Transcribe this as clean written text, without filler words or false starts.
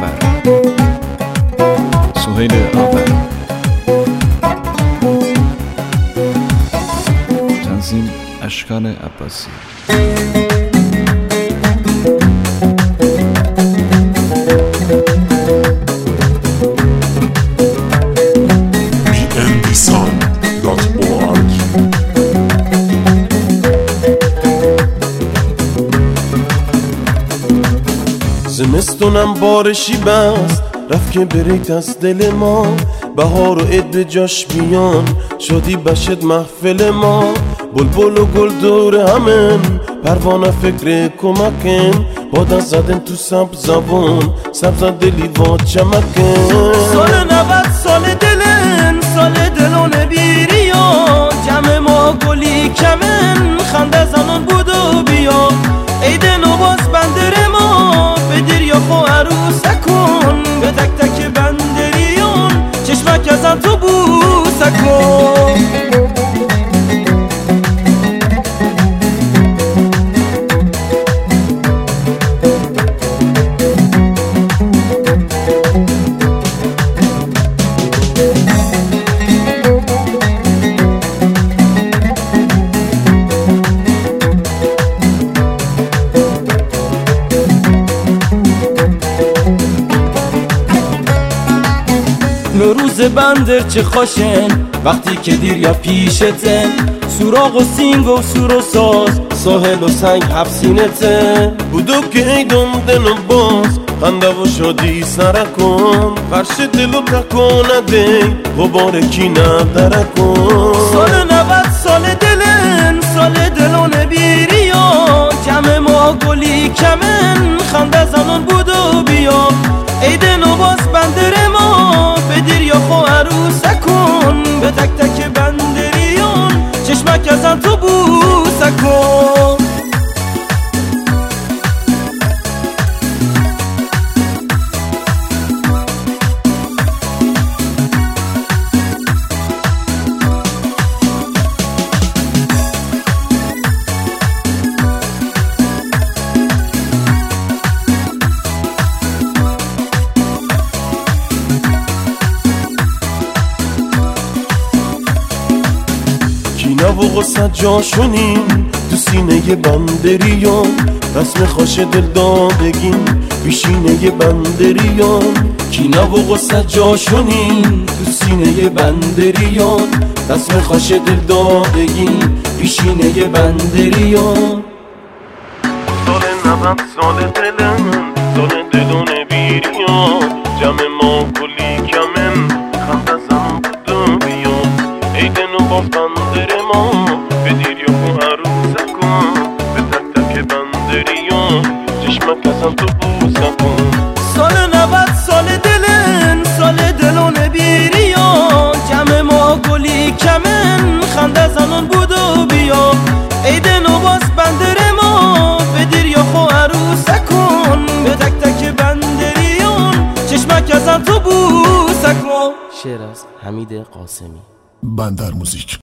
آور، سهیل آور، تنظیم اشکان عباسی. زمستونم بارشی بست رفت که بریت از دل ما، بهار و عید به جاش بیان شادی بشد محفل ما. بلبل و گل دور همن پروانه فکر کمکن، بادن زدن تو سبزبون سبز دلی با چمکن. سال 90 سال دلن، سال دلون بیریا، جمع ما گلی کمن خنده زنان بود و بیا. عید نوباز بندر ما بدیر یا خو عروسه کن، به تک تک بندریون چشمک ازن تو بوسه کن. نوروز بندر چه خوشن وقتی که دیر یا پیشته، سوراغ و سینگ و سور و ساز ساحل و سنگ حبسینته. بودو که ایدون دن و باز خنده و شادی سرکن، فرش دلو تکونه دی غبار کی ندرکن. سال 90 سال دلن، سال دلون بیریا، جمع ما گلی کمن خنده زنان بود و بیا. عید نوباز بندر ما بدیر یا خو عروسه کن، به تک تک بندریون چشمک ازن تو بوسه کن. کینه و غصه جاشونیم تو سینه بندریان، رسم خوش دل دادگین پیشینه بندریان. کینه و غصه جاشونیم تو سینه بندریان، رسم خوش دل دادگین پیشینه بندریان. سال 90 سال دلم، سال دلون بیریان، جمع ما گلی کمن خنده زن بود و بیان. عید نوباز بندر ما بدیر یا خو عروسه کن، به تک تک بندریان چشمک ازن تو بوسه کن. سال 90 سال دلن، سال دلون بیریان، جمع ما گلی کمن خنده زنان بود و بیا. عید نوباز بندر ما بدیر یا خو عروسه کن، به تک تک بندریان چشمک ازن تو بوسه کن. شعر از حمید قاسمی. بندر موزیک.